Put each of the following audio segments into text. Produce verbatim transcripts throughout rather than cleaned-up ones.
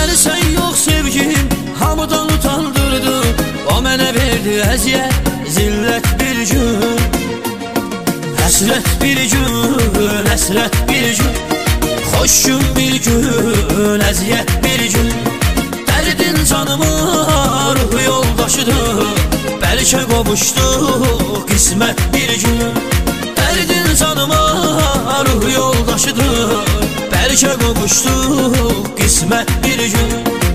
Məni sən yox sevgim hamıdan utandırdı. O mənə verdi əziyyət, zillət bir gün. Həsrət bir gün, həsrət bir gün, xoş gün bir gün, əziyyət bir gün. Dərdin canımı ruh yoldaşıdır, bəlkə qovuşduq qismət bir gün. Dərdin canıma ruh yoldaşıdır, bəlkə qovuşduq qismət bir gün.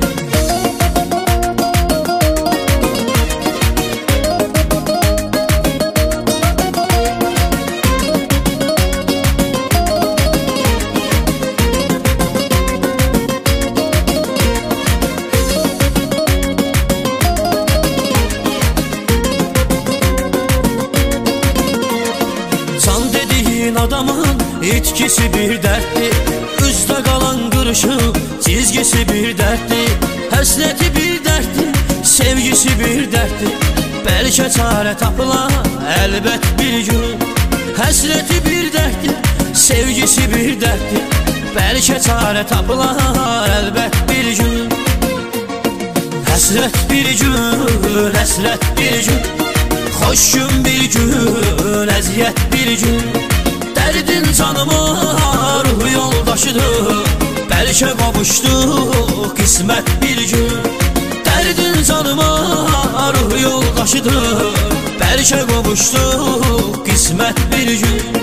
Adamın itkisi bir dərtdir, üzdə qalan qırışıq çizgisi bir dərtdir. Həsrəti bir dərtdir, sevgisi bir dərtdir, bəlkə çarə tapılar əlbət bir gün. Həsrəti bir dərtdir, sevgisi bir dərtdir, bəlkə çarə tapılar əlbət bir gün. Həsrət bir gün, həsrət bir gün, xoş gün bir gün, əziyyət bir gün. Dərdin canıma ruh yoldaşıdır, bəlkə qovuşduq qismət bir gün. Dərdin canıma ruh yoldaşıdır, bəlkə qovuşduq qismət bir gün.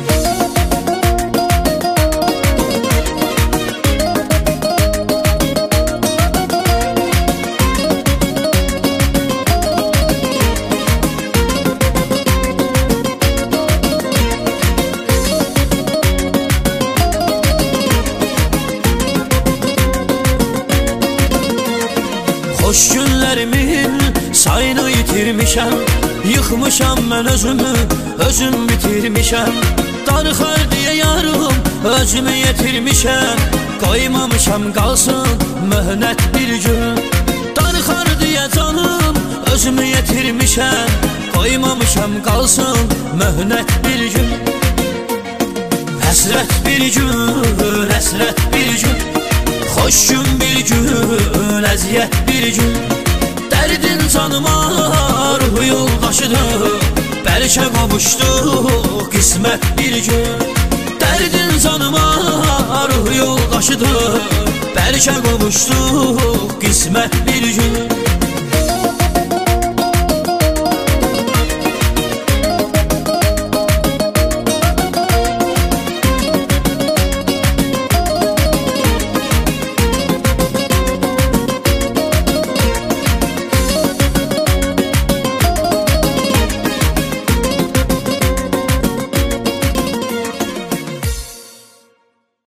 Xoş günlərimin sayını itirmişəm, yıxmışam mən özümü, özüm bitirmişəm. Darıxar deyə yarım özümü yetirmişəm, qoymamışam qalsın möhnət bir gün. Darıxar deyə canım özümü yetirmişəm, qoymamışam qalsın möhnət bir gün. Həsrət bir gün, həsrət bir gün, xoş gün bir gün, əziyyət bir gün. Dərdin canıma ruh yoldaşıdır, bəlkə qovuşduq qismət bir gün. Dərdin canıma ruh yoldaşıdır, bəlkə qovuşduq qismət bir gün.